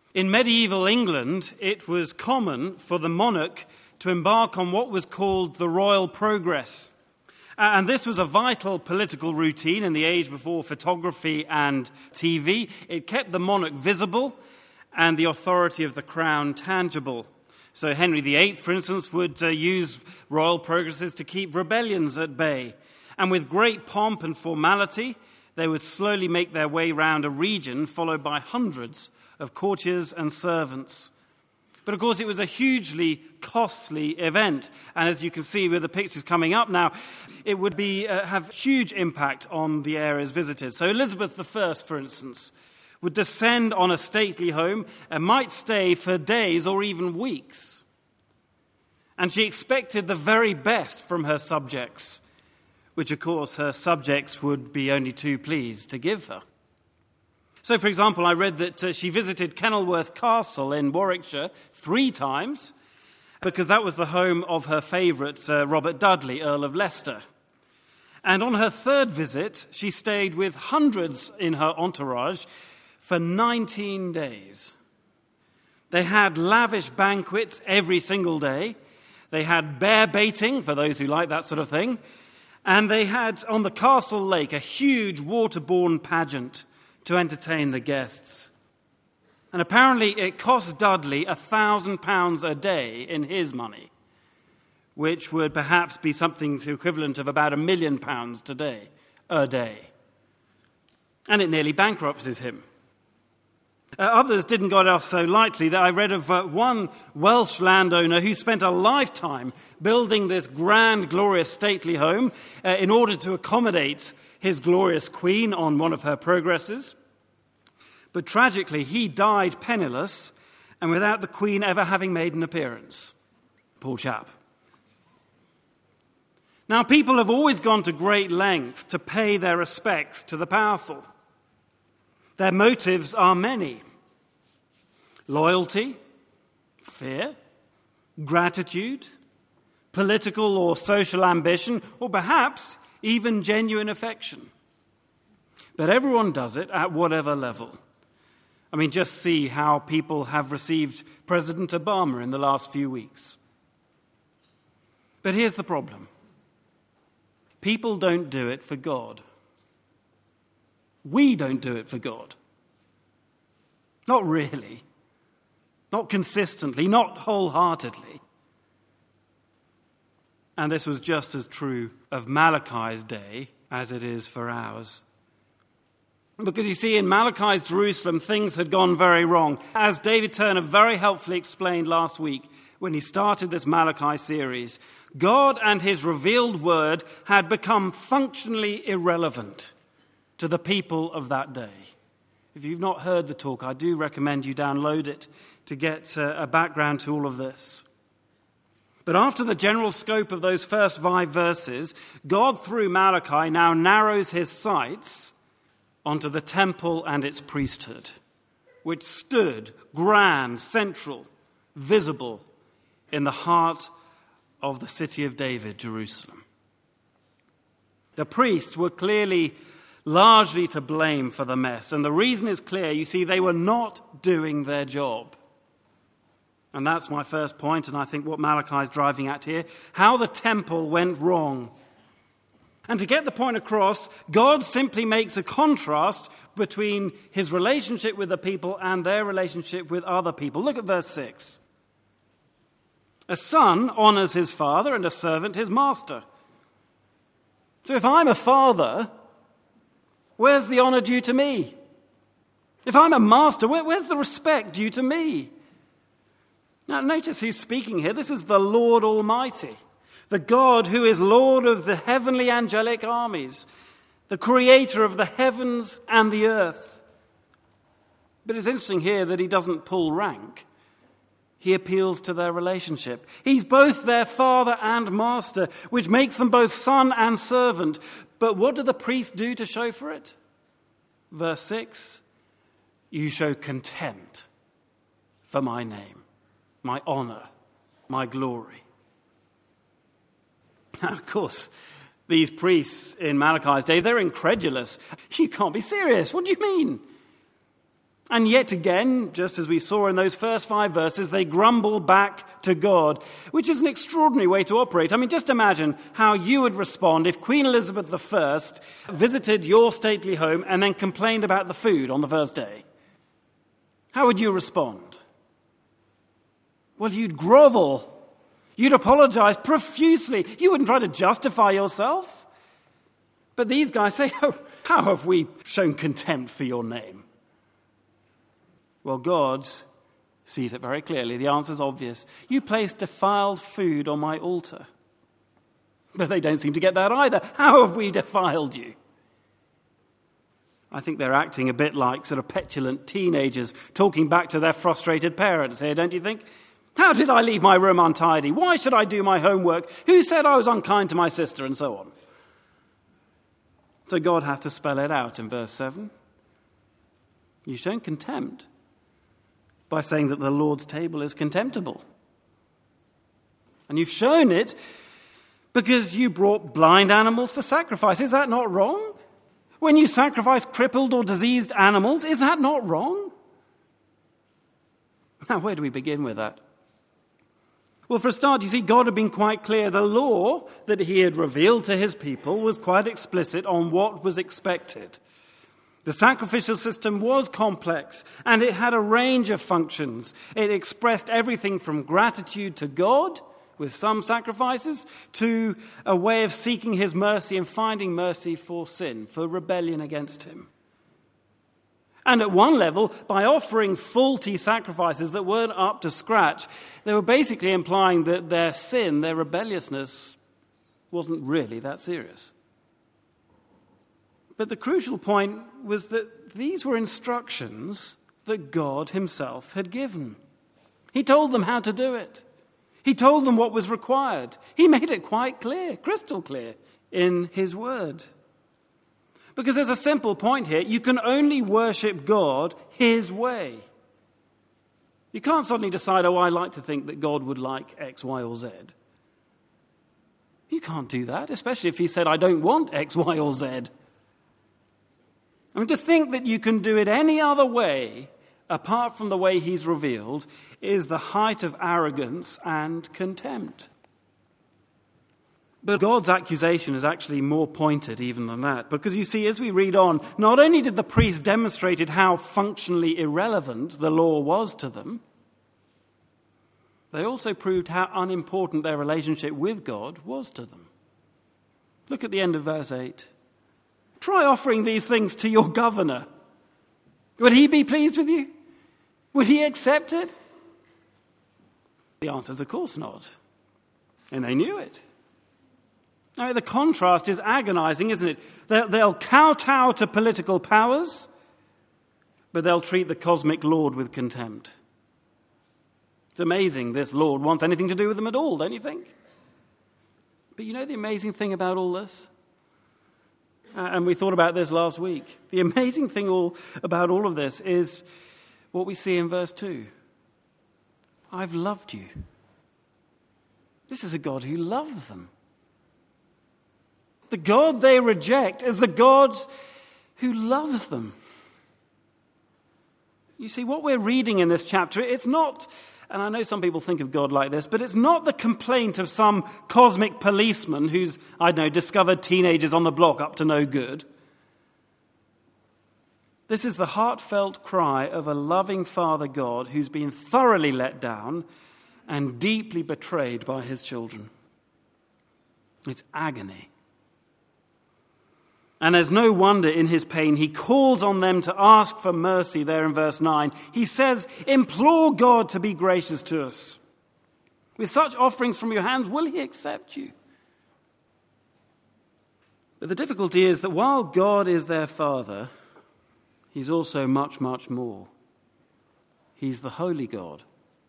In medieval England, it was common for the monarch to embark on what was called the royal progress. And this was a vital political routine in the age before photography and TV. It kept the monarch visible and the authority of the crown tangible. So Henry VIII, for instance, would use royal progresses to keep rebellions at bay. And with great pomp and formality, they would slowly make their way round a region followed by hundreds of courtiers and servants. But of course, it was a hugely costly event. And as you can see with the pictures coming up now, it would have huge impact on the areas visited. So Elizabeth I, for instance, would descend on a stately home and might stay for days or even weeks. And she expected the very best from her subjects, which, of course, her subjects would be only too pleased to give her. So, for example, I read that she visited Kenilworth Castle in Warwickshire 3 times because that was the home of her favourite, Robert Dudley, Earl of Leicester. And on her 3rd visit, she stayed with hundreds in her entourage for 19 days. They had lavish banquets every single day. They had bear baiting, for those who like that sort of thing. And they had, on the castle lake, a huge waterborne pageant to entertain the guests. And apparently it cost Dudley £1,000 a day in his money, which would perhaps be something to the equivalent of about £1 million today, a day. And it nearly bankrupted him. Others didn't go off so lightly. That I read of one Welsh landowner who spent a lifetime building this grand, glorious, stately home in order to accommodate his glorious queen on one of her progresses. But tragically, he died penniless and without the queen ever having made an appearance. Poor chap. Now, people have always gone to great lengths to pay their respects to the powerful. Their motives are many: loyalty, fear, gratitude, political or social ambition, or perhaps even genuine affection. But everyone does it at whatever level. I mean, just see how people have received President Obama in the last few weeks. But here's the problem. People don't do it for God. We don't do it for God. Not really. Not consistently, not wholeheartedly. And this was just as true of Malachi's day as it is for ours. Because you see, in Malachi's Jerusalem, things had gone very wrong. As David Turner very helpfully explained last week when he started this Malachi series, God and his revealed word had become functionally irrelevant to the people of that day. If you've not heard the talk, I do recommend you download it to get a background to all of this. But after the general scope of those first 5 verses, God, through Malachi, now narrows his sights onto the temple and its priesthood, which stood grand, central, visible in the heart of the city of David, Jerusalem. The priests were clearly largely to blame for the mess, and the reason is clear. You see, they were not doing their job. And that's my first point, and I think what Malachi is driving at here, how the temple went wrong. And to get the point across, God simply makes a contrast between his relationship with the people and their relationship with other people. Look at verse 6. A son honors his father and a servant his master. So if I'm a father, where's the honor due to me? If I'm a master, where's the respect due to me? Now, notice who's speaking here. This is the Lord Almighty, the God who is Lord of the heavenly angelic armies, the creator of the heavens and the earth. But it's interesting here that he doesn't pull rank. He appeals to their relationship. He's both their father and master, which makes them both son and servant. But what do the priests do to show for it? Verse 6, you show contempt for my name, my honor, my glory. Now, of course, these priests in Malachi's day, they're incredulous. You can't be serious. What do you mean? And yet again, just as we saw in those first 5 verses, they grumble back to God, which is an extraordinary way to operate. I mean, just imagine how you would respond if Queen Elizabeth I visited your stately home and then complained about the food on the first day. How would you respond? Well, you'd grovel. You'd apologize profusely. You wouldn't try to justify yourself. But these guys say, "Oh, how have we shown contempt for your name?" Well, God sees it very clearly. The answer's obvious. You place defiled food on my altar. But they don't seem to get that either. How have we defiled you? I think they're acting a bit like sort of petulant teenagers talking back to their frustrated parents here, don't you think? How did I leave my room untidy? Why should I do my homework? Who said I was unkind to my sister? And so on. So God has to spell it out in verse 7. You've shown contempt by saying that the Lord's table is contemptible. And you've shown it because you brought blind animals for sacrifice. Is that not wrong? When you sacrifice crippled or diseased animals, is that not wrong? Now, where do we begin with that? Well, for a start, you see, God had been quite clear. The law that he had revealed to his people was quite explicit on what was expected. The sacrificial system was complex, and it had a range of functions. It expressed everything from gratitude to God, with some sacrifices, to a way of seeking his mercy and finding mercy for sin, for rebellion against him. And at one level, by offering faulty sacrifices that weren't up to scratch, they were basically implying that their sin, their rebelliousness, wasn't really that serious. But the crucial point was that these were instructions that God himself had given. He told them how to do it. He told them what was required. He made it quite clear, crystal clear, in his word. Because there's a simple point here. You can only worship God his way. You can't suddenly decide, oh, I like to think that God would like X, Y, or Z. You can't do that, especially if he said, I don't want X, Y, or Z. I mean, to think that you can do it any other way apart from the way he's revealed is the height of arrogance and contempt. But God's accusation is actually more pointed even than that. Because you see, as we read on, not only did the priests demonstrate how functionally irrelevant the law was to them, they also proved how unimportant their relationship with God was to them. Look at the end of verse 8. Try offering these things to your governor. Would he be pleased with you? Would he accept it? The answer is, of course not. And they knew it. Now, the contrast is agonizing, isn't it? They'll kowtow to political powers, but they'll treat the cosmic Lord with contempt. It's amazing this Lord wants anything to do with them at all, don't you think? But you know the amazing thing about all this? And we thought about this last week. The amazing thing about all of this is what we see in verse 2. I've loved you. This is a God who loves them. The God they reject is the God who loves them. You see, what we're reading in this chapter, it's not, and I know some people think of God like this, but it's not the complaint of some cosmic policeman who's, I don't know, discovered teenagers on the block up to no good. This is the heartfelt cry of a loving Father God who's been thoroughly let down and deeply betrayed by his children. It's agony. And there's no wonder in his pain, he calls on them to ask for mercy there in verse 9. He says, implore God to be gracious to us. With such offerings from your hands, will he accept you? But the difficulty is that while God is their Father, he's also much, much more. He's the holy God.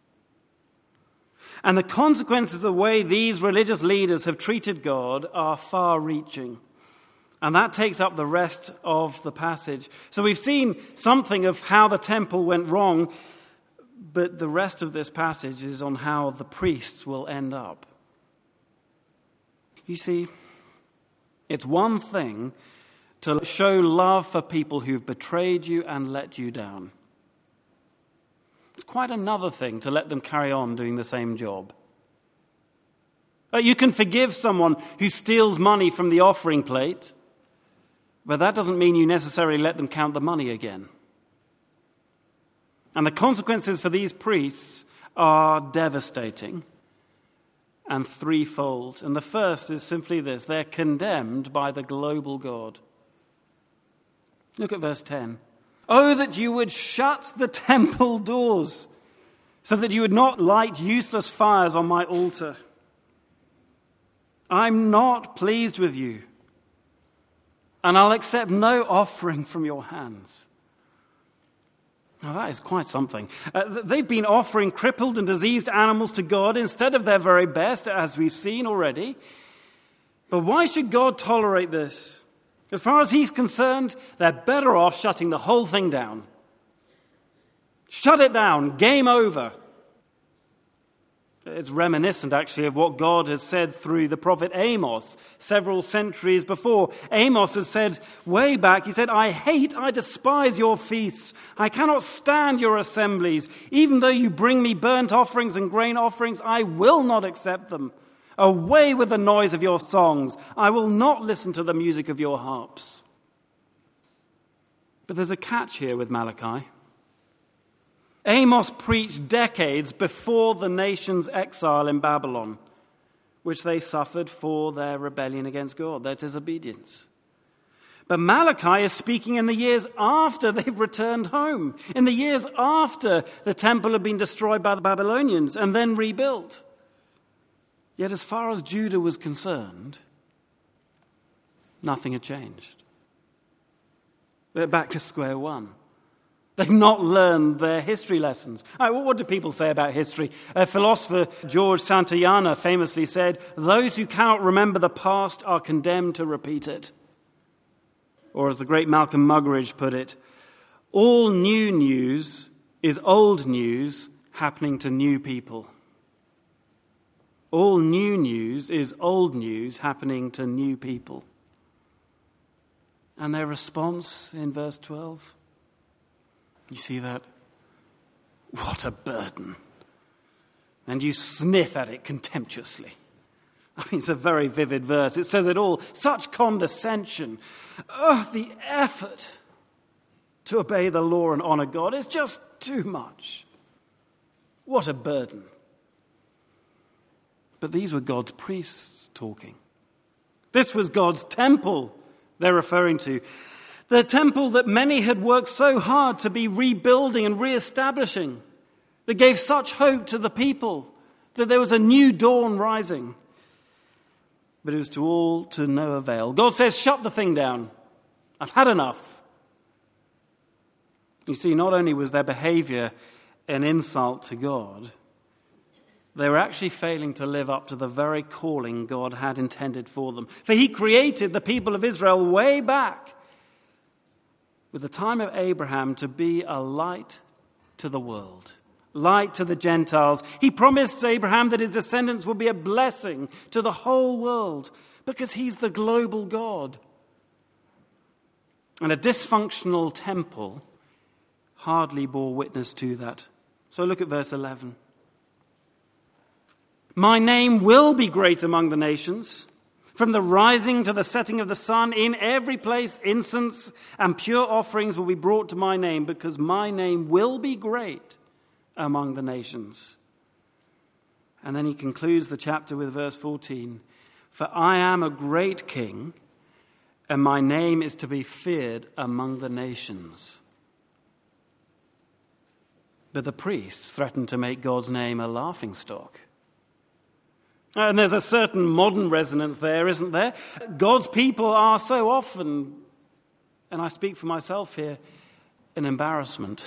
And the consequences of the way these religious leaders have treated God are far-reaching. And that takes up the rest of the passage. So we've seen something of how the temple went wrong, but the rest of this passage is on how the priests will end up. You see, it's one thing to show love for people who've betrayed you and let you down. It's quite another thing to let them carry on doing the same job. You can forgive someone who steals money from the offering plate, but that doesn't mean you necessarily let them count the money again. And the consequences for these priests are devastating and threefold. And the first is simply this: they're condemned by the global God. Look at verse 10. Oh, that you would shut the temple doors, so that you would not light useless fires on my altar. I'm not pleased with you, and I'll accept no offering from your hands. Now that is quite something. They've been offering crippled and diseased animals to God instead of their very best, as we've seen already. But why should God tolerate this? As far as he's concerned, they're better off shutting the whole thing down. Shut it down. Game over. It's reminiscent, actually, of what God had said through the prophet Amos several centuries before. Amos has said way back, he said, I despise your feasts. I cannot stand your assemblies. Even though you bring me burnt offerings and grain offerings, I will not accept them. Away with the noise of your songs. I will not listen to the music of your harps. But there's a catch here with Malachi. Amos preached decades before the nation's exile in Babylon, which they suffered for their rebellion against God, their disobedience. But Malachi is speaking in the years after they've returned home, in the years after the temple had been destroyed by the Babylonians and then rebuilt. Yet as far as Judah was concerned, nothing had changed. They're back to square one. They've not learned their history lessons. What do people say about history? Philosopher George Santayana famously said, "Those who cannot remember the past are condemned to repeat it." Or as the great Malcolm Muggeridge put it, all new news is old news happening to new people. All new news is old news happening to new people. And their response in verse 12? You see that? What a burden. And you sniff at it contemptuously. I mean, it's a very vivid verse. It says it all. Such condescension. Oh, the effort to obey the law and honor God is just too much. What a burden. But these were God's priests talking. This was God's temple they're referring to. The temple that many had worked so hard to be rebuilding and reestablishing, that gave such hope to the people that there was a new dawn rising. But it was to no avail. God says, shut the thing down. I've had enough. You see, not only was their behavior an insult to God, they were actually failing to live up to the very calling God had intended for them. For he created the people of Israel way back with the time of Abraham to be a light to the world, light to the Gentiles. He promised Abraham that his descendants would be a blessing to the whole world because he's the global God. And a dysfunctional temple hardly bore witness to that. So look at verse 11. My name will be great among the nations. From the rising to the setting of the sun, in every place incense and pure offerings will be brought to my name, because my name will be great among the nations. And then he concludes the chapter with verse 14. For I am a great king, and my name is to be feared among the nations. But the priests threatened to make God's name a laughingstock. And there's a certain modern resonance there, isn't there? God's people are so often, and I speak for myself here, an embarrassment.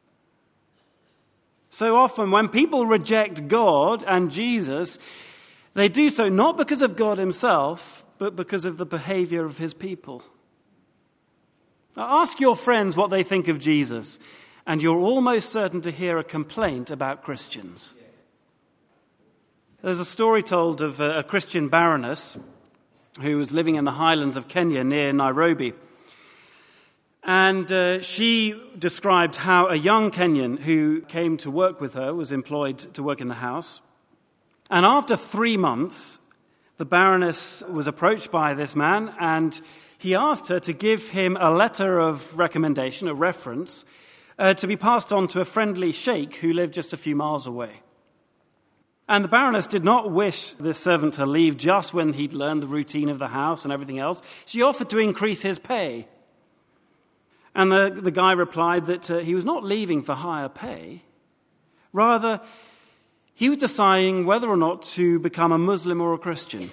So often when people reject God and Jesus, they do so not because of God himself, but because of the behavior of his people. Now, ask your friends what they think of Jesus, and you're almost certain to hear a complaint about Christians. There's a story told of a Christian baroness who was living in the highlands of Kenya near Nairobi. And she described how a young Kenyan who came to work with her was employed to work in the house. And after 3 months, the Baroness was approached by this man, and he asked her to give him a letter of recommendation, a reference, to be passed on to a friendly sheikh who lived just a few miles away. And the Baroness did not wish this servant to leave just when he'd learned the routine of the house and everything else. She offered to increase his pay. And the guy replied that he was not leaving for higher pay. Rather, he was deciding whether or not to become a Muslim or a Christian.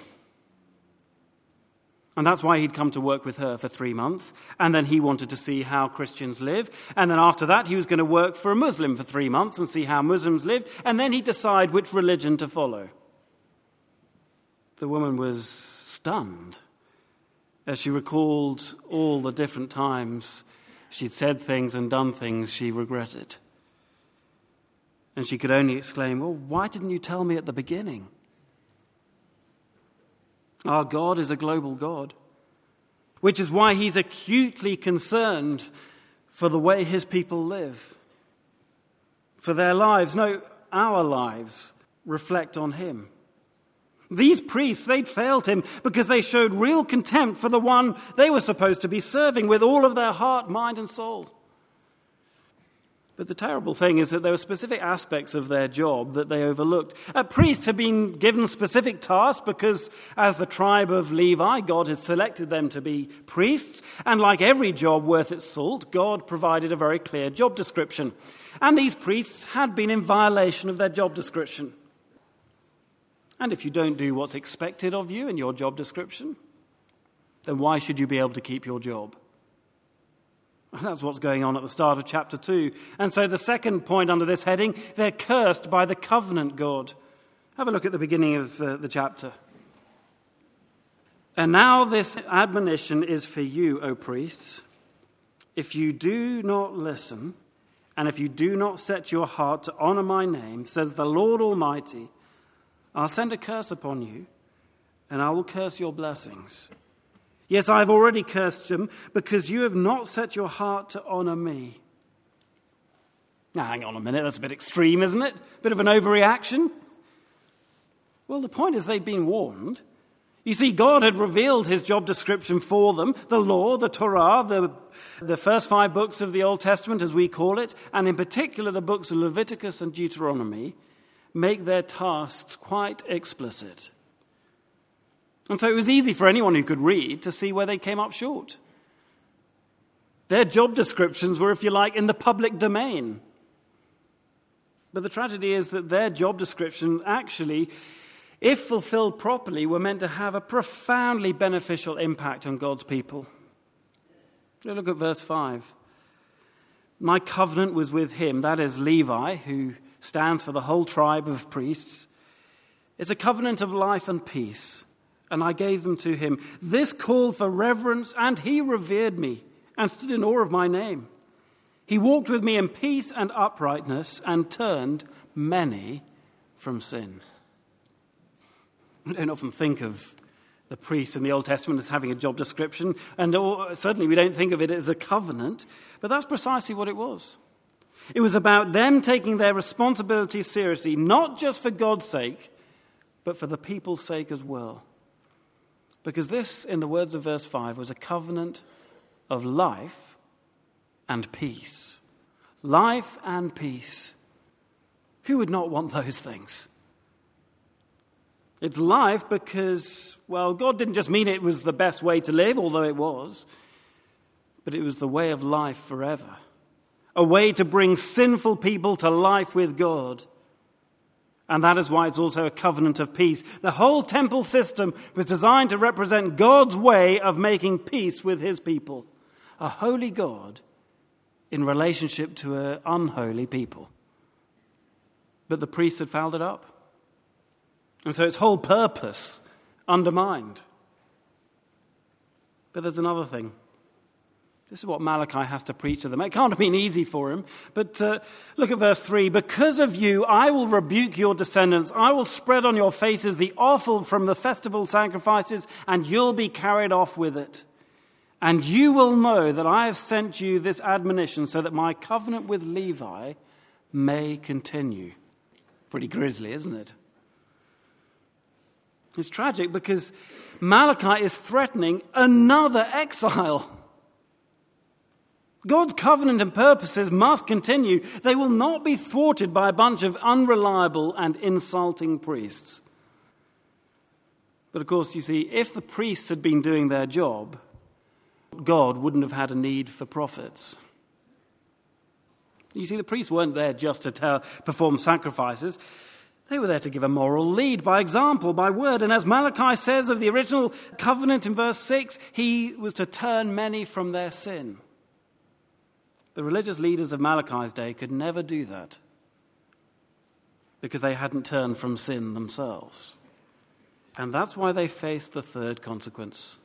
And that's why he'd come to work with her for 3 months. And then he wanted to see how Christians live. And then after that, he was going to work for a Muslim for 3 months and see how Muslims lived. And then he'd decide which religion to follow. The woman was stunned as she recalled all the different times she'd said things and done things she regretted. And she could only exclaim, "Well, why didn't you tell me at the beginning?" Our God is a global God, which is why he's acutely concerned for the way his people live. For their lives, no, our lives, reflect on him. These priests, they'd failed him because they showed real contempt for the one they were supposed to be serving with all of their heart, mind, and soul. But the terrible thing is that there were specific aspects of their job that they overlooked. Priests had been given specific tasks because, as the tribe of Levi, God had selected them to be priests. And like every job worth its salt, God provided a very clear job description. And these priests had been in violation of their job description. And if you don't do what's expected of you in your job description, then why should you be able to keep your job? That's what's going on at the start of chapter 2. And so the second point under this heading, they're cursed by the covenant God. Have a look at the beginning of the chapter. And now this admonition is for you, O priests. If you do not listen, and if you do not set your heart to honor my name, says the Lord Almighty, I'll send a curse upon you, and I will curse your blessings. Yes, I have already cursed them because you have not set your heart to honor me. Now, hang on a minute, that's a bit extreme, isn't it? Bit of an overreaction? Well, the point is they've been warned. You see, God had revealed his job description for them, the law, the Torah, the first 5 books of the Old Testament, as we call it, and in particular the books of Leviticus and Deuteronomy, make their tasks quite explicit. And so it was easy for anyone who could read to see where they came up short. Their job descriptions were, if you like, in the public domain. But the tragedy is that their job descriptions actually, if fulfilled properly, were meant to have a profoundly beneficial impact on God's people. Look at verse 5. My covenant was with him, that is Levi, who stands for the whole tribe of priests. It's a covenant of life and peace. And I gave them to him. This called for reverence, and he revered me and stood in awe of my name. He walked with me in peace and uprightness and turned many from sin. We don't often think of the priests in the Old Testament as having a job description, and certainly we don't think of it as a covenant, but that's precisely what it was. It was about them taking their responsibilities seriously, not just for God's sake, but for the people's sake as well. Because this, in the words of verse 5, was a covenant of life and peace. Life and peace. Who would not want those things? It's life because, well, God didn't just mean it was the best way to live, although it was, but it was the way of life forever. A way to bring sinful people to life with God. And that is why it's also a covenant of peace. The whole temple system was designed to represent God's way of making peace with his people. A holy God in relationship to an unholy people. But the priests had fouled it up. And so its whole purpose undermined. But there's another thing. This is what Malachi has to preach to them. It can't have been easy for him. But look at verse 3. Because of you, I will rebuke your descendants. I will spread on your faces the offal from the festival sacrifices, and you'll be carried off with it. And you will know that I have sent you this admonition so that my covenant with Levi may continue. Pretty grisly, isn't it? It's tragic because Malachi is threatening another exile. God's covenant and purposes must continue. They will not be thwarted by a bunch of unreliable and insulting priests. But of course, you see, if the priests had been doing their job, God wouldn't have had a need for prophets. You see, the priests weren't there just to perform sacrifices. They were there to give a moral lead by example, by word. And as Malachi says of the original covenant in verse 6, he was to turn many from their sin. The religious leaders of Malachi's day could never do that because they hadn't turned from sin themselves. And that's why they faced the third consequence: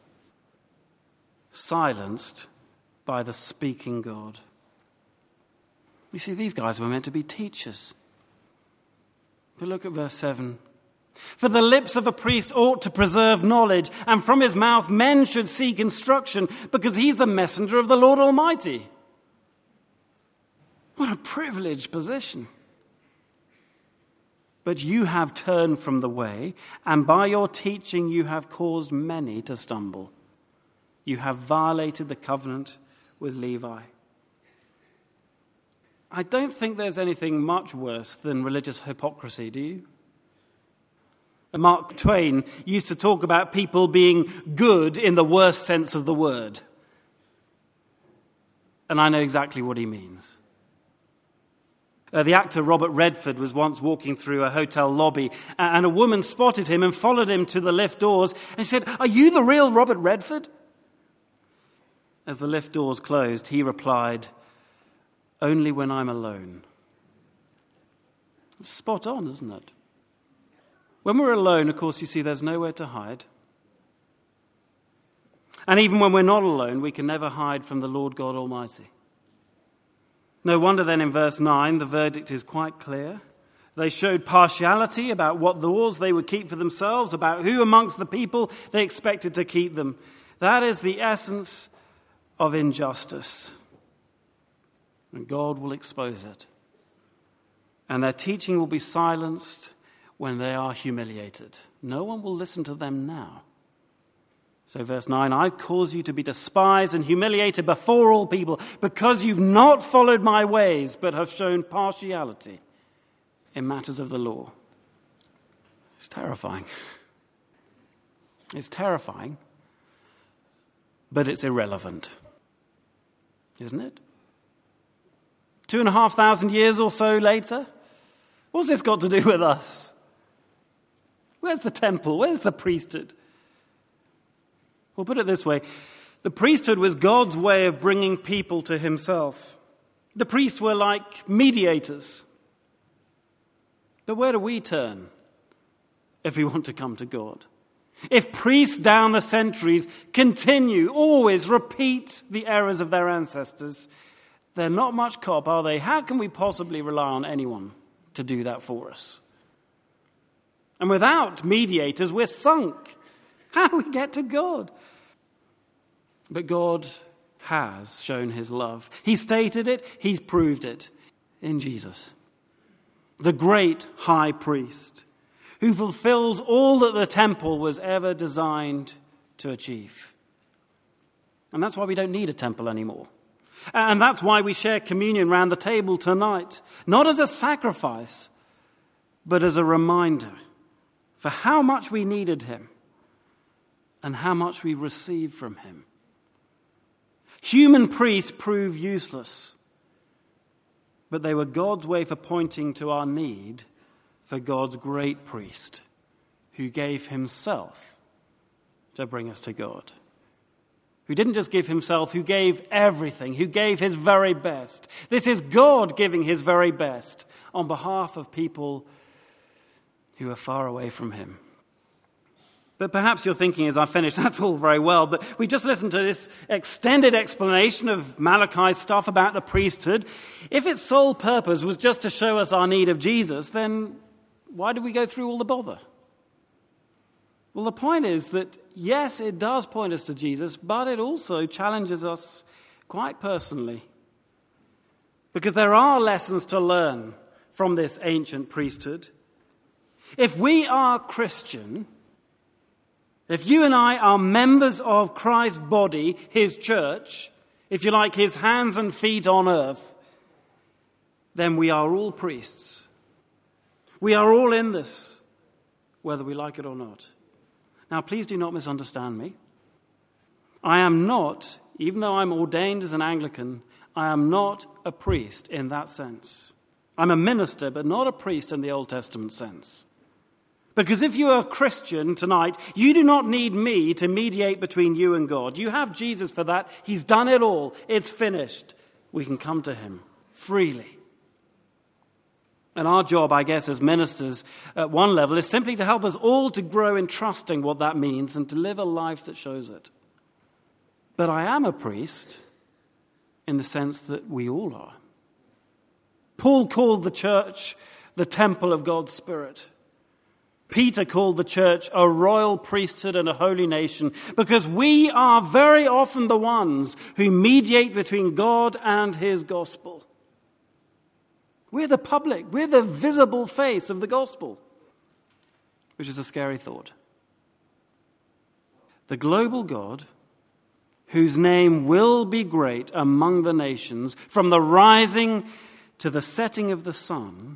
silenced by the speaking God. You see, these guys were meant to be teachers. But look at verse 7. For the lips of a priest ought to preserve knowledge, and from his mouth men should seek instruction, because he's the messenger of the Lord Almighty. What a privileged position. But you have turned from the way, and by your teaching you have caused many to stumble. You have violated the covenant with Levi. I don't think there's anything much worse than religious hypocrisy, do you? Mark Twain used to talk about people being good in the worst sense of the word. And I know exactly what he means. The actor Robert Redford was once walking through a hotel lobby, and a woman spotted him and followed him to the lift doors and said, "Are you the real Robert Redford?" As the lift doors closed, he replied, "Only when I'm alone." Spot on, isn't it? When we're alone, of course, you see, there's nowhere to hide. And even when we're not alone, we can never hide from the Lord God Almighty. No wonder then in verse 9, the verdict is quite clear. They showed partiality about what laws they would keep for themselves, about who amongst the people they expected to keep them. That is the essence of injustice. And God will expose it. And their teaching will be silenced when they are humiliated. No one will listen to them now. So verse 9, I've caused you to be despised and humiliated before all people because you've not followed my ways but have shown partiality in matters of the law. It's terrifying. It's terrifying, but it's irrelevant, isn't it? 2,500 years or so later, what's this got to do with us? Where's the temple? Where's the priesthood? Well, put it this way. The priesthood was God's way of bringing people to himself. The priests were like mediators. But where do we turn if we want to come to God? If priests down the centuries continue, always repeat the errors of their ancestors, they're not much cop, are they? How can we possibly rely on anyone to do that for us? And without mediators, we're sunk. How do we get to God? But God has shown his love. He stated it, he's proved it in Jesus, the great high priest who fulfills all that the temple was ever designed to achieve. And that's why we don't need a temple anymore. And that's why we share communion round the table tonight, not as a sacrifice, but as a reminder for how much we needed him and how much we received from him. Human priests prove useless, but they were God's way for pointing to our need for God's great priest who gave himself to bring us to God. Who didn't just give himself, who gave everything, who gave his very best. This is God giving his very best on behalf of people who are far away from him. But perhaps you're thinking as I finish, that's all very well, but we just listened to this extended explanation of Malachi's stuff about the priesthood. If its sole purpose was just to show us our need of Jesus, then why did we go through all the bother? Well, the point is that yes, it does point us to Jesus, but it also challenges us quite personally. Because there are lessons to learn from this ancient priesthood. If we are Christian, if you and I are members of Christ's body, his church, if you like, his hands and feet on earth, then we are all priests. We are all in this, whether we like it or not. Now, please do not misunderstand me. I am not, even though I'm ordained as an Anglican, I am not a priest in that sense. I'm a minister, but not a priest in the Old Testament sense. Because if you are a Christian tonight, you do not need me to mediate between you and God. You have Jesus for that. He's done it all. It's finished. We can come to him freely. And our job, I guess, as ministers at one level is simply to help us all to grow in trusting what that means and to live a life that shows it. But I am a priest in the sense that we all are. Paul called the church the temple of God's Spirit. Peter called the church a royal priesthood and a holy nation because we are very often the ones who mediate between God and his gospel. We're the public, we're the visible face of the gospel, which is a scary thought. The global God, whose name will be great among the nations, from the rising to the setting of the sun,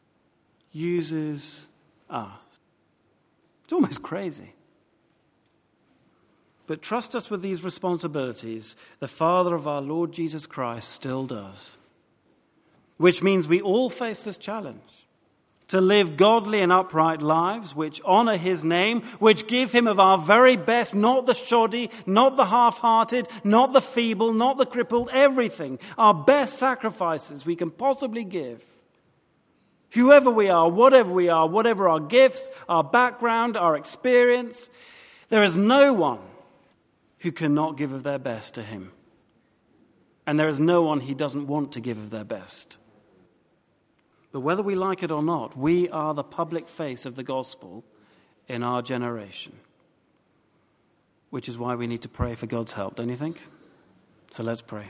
uses us. It's almost crazy. But trust us with these responsibilities, the Father of our Lord Jesus Christ still does. Which means we all face this challenge. To live godly and upright lives which honor his name, which give him of our very best, not the shoddy, not the half-hearted, not the feeble, not the crippled, everything. Our best sacrifices we can possibly give. Whoever we are, whatever our gifts, our background, our experience, there is no one who cannot give of their best to him. And there is no one he doesn't want to give of their best. But whether we like it or not, we are the public face of the gospel in our generation. Which is why we need to pray for God's help, don't you think? So let's pray.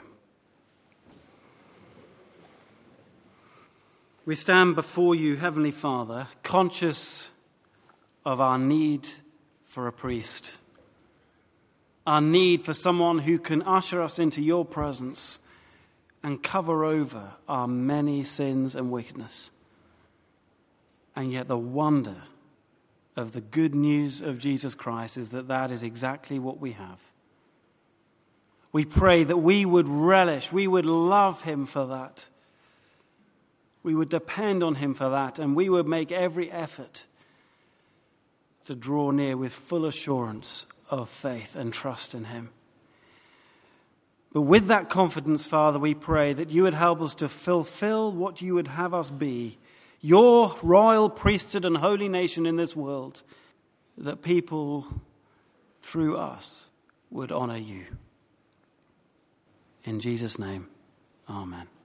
We stand before you, Heavenly Father, conscious of our need for a priest, our need for someone who can usher us into your presence and cover over our many sins and wickedness. And yet the wonder of the good news of Jesus Christ is that that is exactly what we have. We pray that we would relish, we would love him for that. We would depend on him for that, and we would make every effort to draw near with full assurance of faith and trust in him. But with that confidence, Father, we pray that you would help us to fulfill what you would have us be, your royal priesthood and holy nation in this world, that people through us would honor you. In Jesus' name, amen.